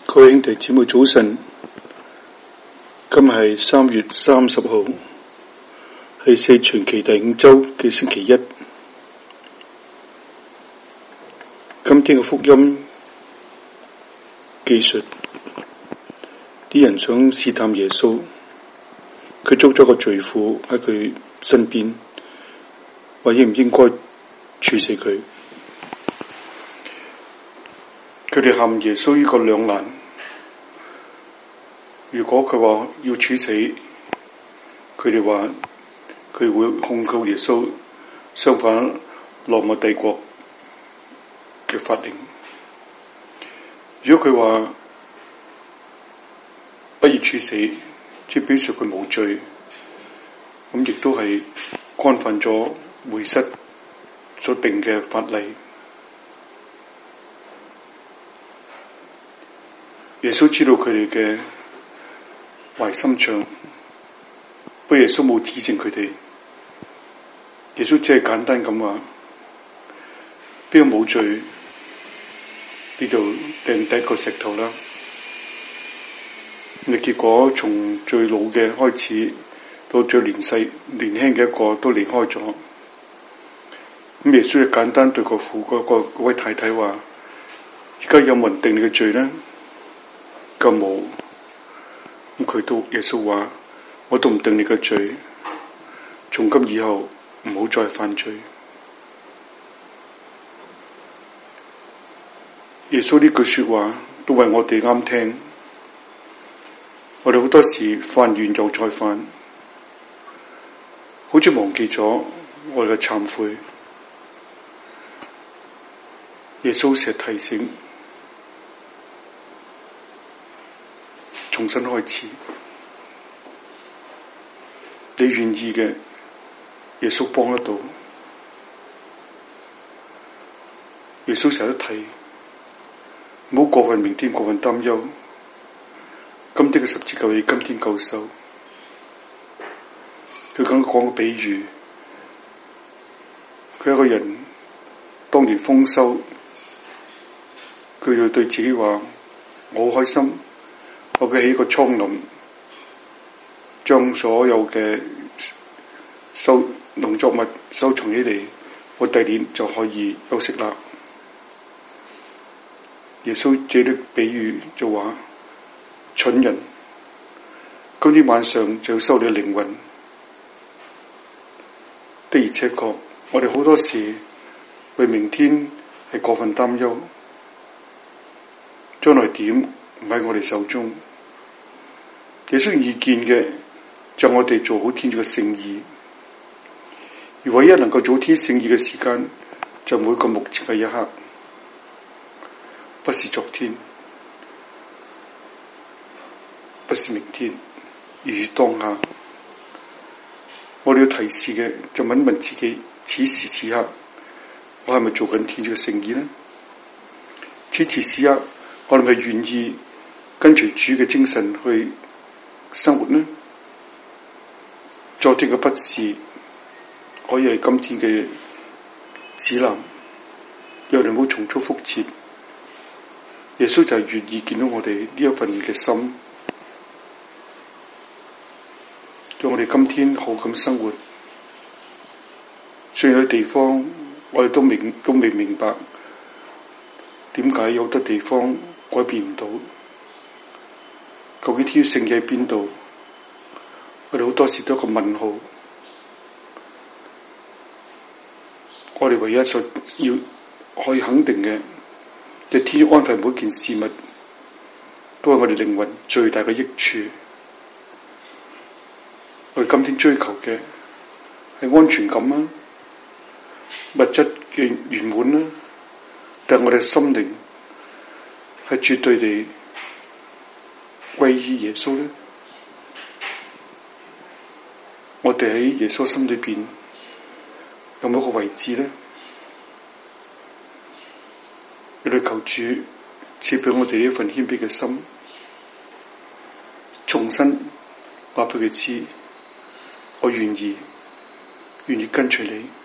各位兄弟姊妹早晨，今日係3月30號，係四旬期第5週嘅星期一。今天嘅福音記述啲人想試探耶穌，佢捉咗個罪婦喺佢身邊，話應唔應該處死佢。佢哋陷耶穌呢個兩難，如果佢話要處死，佢哋話佢會控告耶穌相反羅馬帝國嘅法令。如果佢話不要處死，即係表示佢冇罪，咁亦都係干犯咗會室所定嘅法例。耶穌知道佢哋嘅壞心腸，不過耶穌冇指正佢哋。耶穌只係簡單咁話：邊個冇罪，呢度掟第一個石頭啦。咁結果從最老嘅開始，到最年輕嘅一個都離開咗。咁耶穌就簡單對嗰位太太話：而家有冇人定你嘅罪呢？咁冇。咁佢都耶穌話：我都唔定你嘅罪，從今以後唔好再犯罪。耶穌呢句說話都為我哋啱聽。我哋好多時犯完又再犯，好似忘記咗我哋嘅懺悔。耶穌成日提醒，重新開始。你願意嘅，耶穌幫得到。耶穌成日都提，唔好過分明天過分擔憂。今天嘅十字架你今天夠受。佢咁講個比喻，佢一個人當年豐收，佢就對自己話：我好開心，我嘅起個倉林，將所有嘅農作物收藏起嚟，我第年就可以休息啦。耶穌這啲比喻就話：蠢人，今天晚上就要收你嘅靈魂。的而且確，我哋好多時為明天係過分擔憂，將來點唔喺我哋手中。耶穌意見嘅就我哋做好天主嘅聖意，而唯一能夠做好天主聖意嘅時間，就每個目前嘅一刻，不是昨天，不是明天，而是當下。我哋要提示嘅就問問自己：此時此刻，我係咪做緊天主嘅聖意呢？此時此刻，我哋係咪願意跟隨主嘅精神去生活呢？昨天嘅不是可以係今天嘅指南，讓你唔好重蹈覆轍。耶穌就係願意見到我哋呢一份嘅心，讓我哋今天好咁生活。雖然有啲地方我哋都未明白點解有啲地方改變唔到，究竟天主聖意喺邊度？我哋好多時都有個問號。我哋唯一所要可以肯定嘅，就天主安排每件事物都係我哋靈魂最大嘅益處。我哋今天追求嘅係安全感啊，物質嘅圓滿啦，但係我哋心靈係絕對地歸依耶穌咧。我哋喺耶穌心裏邊有冇一個位置咧？我哋求主賜俾我哋呢一份謙卑嘅心，重新話俾佢知，我願意跟隨你。